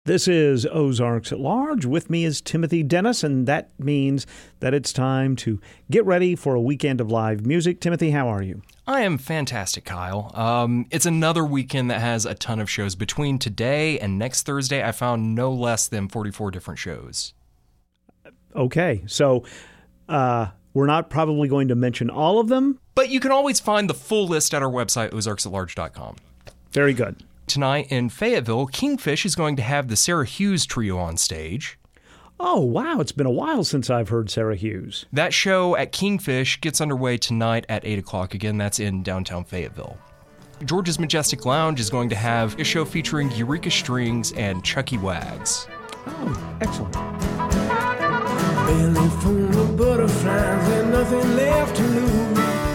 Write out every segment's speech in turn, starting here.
This is Ozarks at Large. With me is Timothy Dennis, and that means that it's time to get ready for a weekend of live music. Timothy, how are you? I am fantastic, Kyle. It's another weekend that has a ton of shows. Between today and next Thursday, I found no less than 44 different shows. Okay, so we're not probably going to mention all of them. But you can always find the full list at our website, ozarksatlarge.com. Very good. Tonight in Fayetteville, Kingfish is going to have the Sarah Hughes Trio on stage. Oh, wow. It's been a while since I've heard Sarah Hughes. That show at Kingfish gets underway tonight at 8 o'clock. Again, that's in downtown Fayetteville. George's Majestic Lounge is going to have a show featuring Eureka Strings and Chucky Wags. Oh, excellent. Belly full of butterflies and nothing left to lose.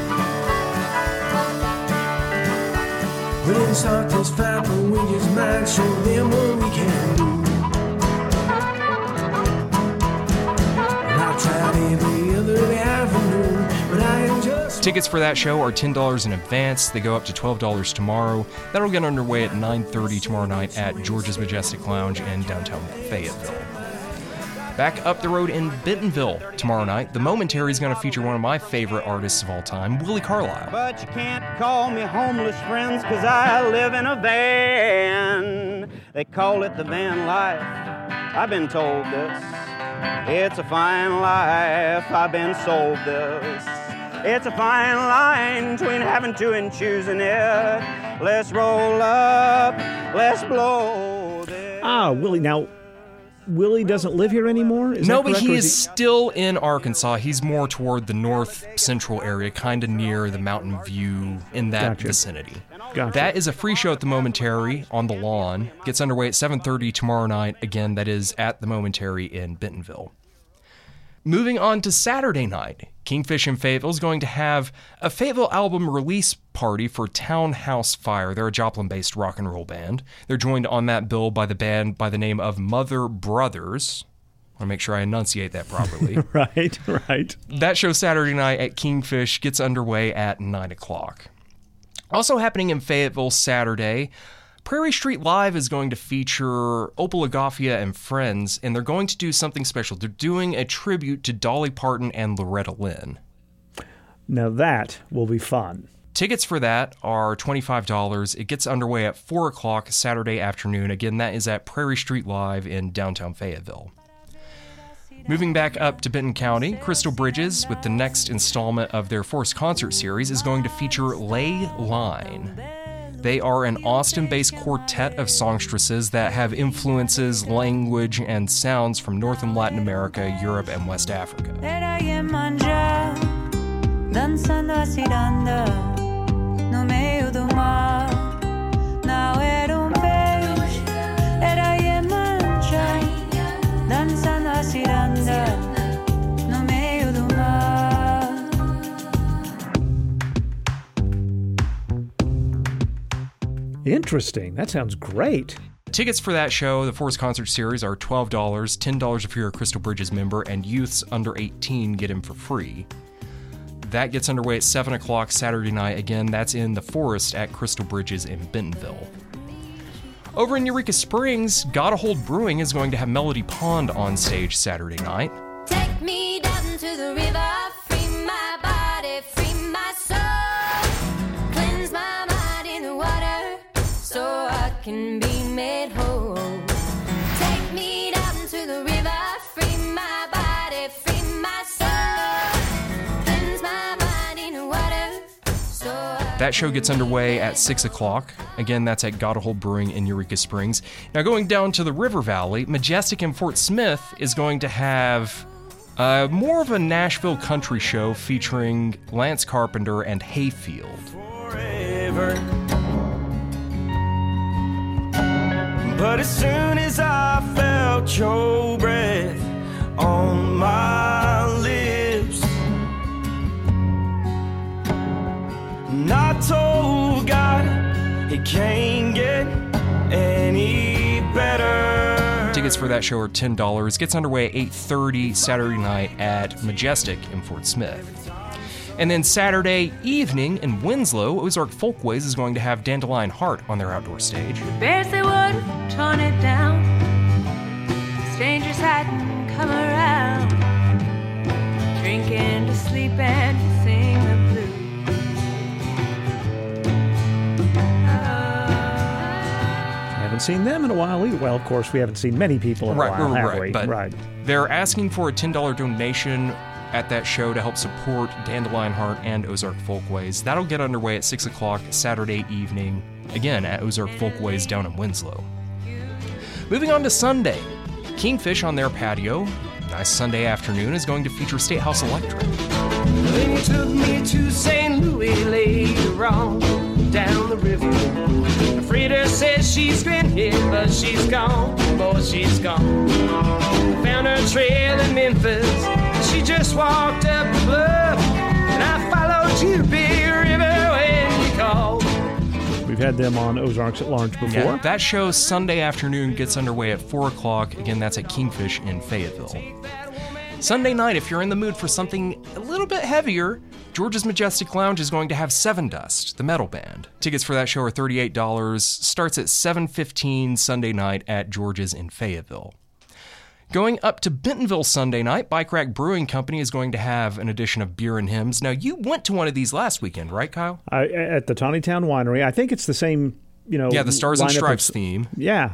When inside this fight, we just might show them what we can do. And I tried every other avenue, but I am just... Tickets for that show are $10 in advance. They go up to $12 tomorrow. That'll get underway at 9:30 tomorrow night at George's Majestic Lounge in downtown Fayetteville. Back up the road in Bentonville tomorrow night, The Momentary is going to feature one of my favorite artists of all time, Willie Carlisle. But you can't call me homeless, friends, 'cause I live in a van. They call it the van life. I've been told this. It's a fine life. I've been sold this. It's a fine line between having to and choosing it. Let's roll up. Let's blow this. Willie. Now, Willie doesn't live here anymore? No, but he is still in Arkansas. He's more toward the north central area, kind of near the Mountain View, in that vicinity. Gotcha. That is a free show at the Momentary on the lawn. Gets underway at 7:30 tomorrow night. Again, that is at the Momentary in Bentonville. Moving on to Saturday night, Kingfish in Fayetteville is going to have a Fayetteville album release party for Townhouse Fire. They're a Joplin-based rock and roll band. They're joined on that bill by the band by the name of Mother Brothers. I want to make sure I enunciate that properly. Right. That show Saturday night at Kingfish gets underway at 9 o'clock. Also happening in Fayetteville Saturday, Prairie Street Live is going to feature Opal Agafia and friends, and they're going to do something special. They're doing a tribute to Dolly Parton and Loretta Lynn. Now that will be fun. Tickets for that are $25. It gets underway at 4 o'clock Saturday afternoon. Again, that is at Prairie Street Live in downtown Fayetteville. Moving back up to Benton County, Crystal Bridges, with the next installment of their Force concert series, is going to feature Ley Line. They are an Austin-based quartet of songstresses that have influences, language, and sounds from North and Latin America, Europe, and West Africa. Interesting. That sounds great. Tickets for that show, the Force Concert Series, are $12, $10 if you're a Crystal Bridges member, and youths under 18 get in for free. That gets underway at 7 o'clock Saturday night. Again, that's in the Forest at Crystal Bridges in Bentonville. Over in Eureka Springs, Gotta Hold Brewing is going to have Melody Pond on stage Saturday night. Take me down to the river, free my body, free my soul, cleanse my mind in the water so I can be made whole. Take me down to the river, free my body, free my soul, cleanse my mind in the water so That show gets underway at 6 o'clock. Again, that's at Gotta Hold Brewing in Eureka Springs. Now, going down to the River Valley, Majestic in Fort Smith is going to have more of a Nashville country show featuring Lance Carpenter and Hayfield. Forever. But as soon as I felt your breath on my lips, and I told God it can't get any better. Tickets for that show are $10. Gets underway at 8:30 Saturday night at Majestic in Fort Smith. And then Saturday evening in Winslow, Ozark Folkways is going to have Dandelion Heart on their outdoor stage. Bears they would turn it down, strangers hadn't come around, drinking to sleep and to sing the blues. Haven't seen them in a while either. Well, of course, we haven't seen many people in a while, have we? But Right. they're asking for a $10 donation at that show to help support Dandelion Heart and Ozark Folkways. That'll get underway at 6 o'clock Saturday evening, again at Ozark Folkways down in Winslow. Moving on to Sunday, Kingfish on their patio, nice Sunday afternoon, is going to feature State House Electric. Then you took me to St. Louis later on, down the river. Frida says she's stranded, but she's gone, boy, she's gone. Found her trail in Memphis, she just walked up the bluff, and I followed you to Big River when you called. We've had them on Ozarks at Large before. Yeah, that show Sunday afternoon gets underway at 4 o'clock. Again, that's at Kingfish in Fayetteville. Sunday night, if you're in the mood for something a little bit heavier, George's Majestic Lounge is going to have Seven Dust, the metal band. Tickets for that show are $38, starts at 7:15 Sunday night at George's in Fayetteville. Going up to Bentonville Sunday night, Bike Rack Brewing Company is going to have an edition of Beer and Hymns. Now, you went to one of these last weekend, right, Kyle? At the Tawnytown Winery. I think it's the same, Yeah, the Stars and lineup Stripes of- theme. Yeah.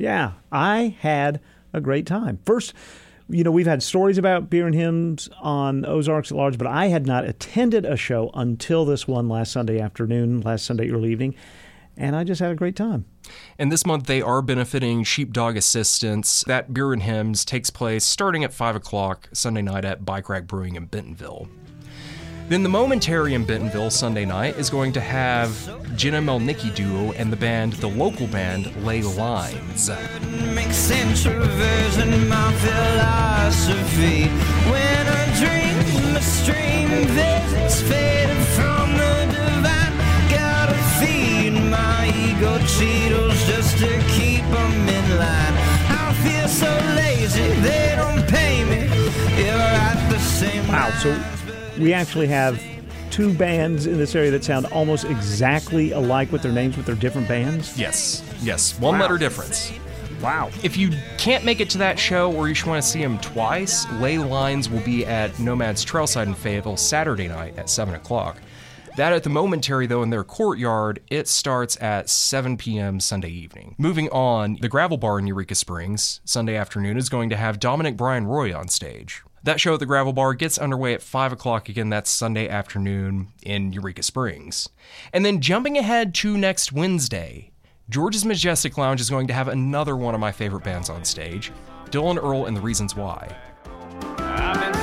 I had a great time. First, we've had stories about Beer and Hymns on Ozarks at Large, but I had not attended a show until this one last Sunday early evening, and I just had a great time. And this month they are benefiting Sheepdog Assistance. That Beer and Hymns takes place starting at 5 o'clock Sunday night at Bike Rack Brewing in Bentonville. Then the Momentary in Bentonville Sunday night is going to have Jenna Melnicki Duo and the band, the local band, Lay Lines. Makes introversion my philosophy. When I dream, a stream visits faded from the divine. Gotta feed my ego Cheetos just to keep them in line. I feel so lazy, they don't pay me. You're at the same Wow, so we actually have two bands in this area that sound almost exactly alike with their names, but they're different bands? Yes. One letter difference. Wow. If you can't make it to that show or you just want to see them twice, Lay Lines will be at Nomad's Trailside in Fayetteville Saturday night at 7 o'clock. That at the Momentary, though, in their courtyard, it starts at 7 p.m. Sunday evening. Moving on, the Gravel Bar in Eureka Springs, Sunday afternoon, is going to have Dominic Brian Roy on stage. That show at the Gravel Bar gets underway at 5 o'clock. Again, that's Sunday afternoon in Eureka Springs. And then jumping ahead to next Wednesday, George's Majestic Lounge is going to have another one of my favorite bands on stage, Dylan Earl and the Reasons Why. I've been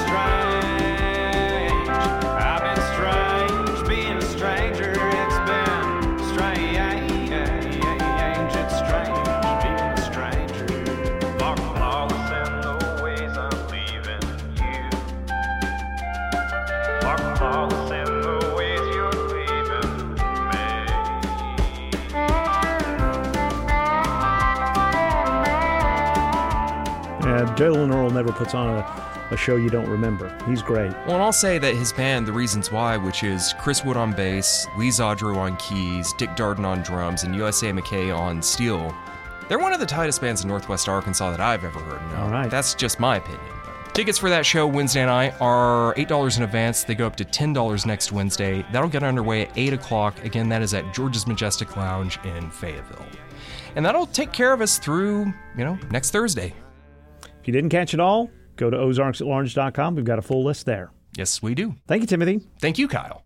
strange, being a stranger. It's been strange, it's strange being a stranger. Mark flawless in the ways I'm leaving you. Mark flawless in the ways you're leaving me. Dylan Earl never puts on a show you don't remember. He's great. Well, and I'll say that his band, The Reasons Why, which is Chris Wood on bass, Lee Zadro on keys, Dick Darden on drums, and USA McKay on steel, they're one of the tightest bands in Northwest Arkansas that I've ever heard. Now, All right. That's just my opinion. Tickets for that show Wednesday night are $8 in advance. They go up to $10 next Wednesday. That'll get underway at 8 o'clock. Again, that is at George's Majestic Lounge in Fayetteville. And that'll take care of us through, next Thursday. If you didn't catch it all, go to ozarksatlarge.com. We've got a full list there. Yes, we do. Thank you, Timothy. Thank you, Kyle.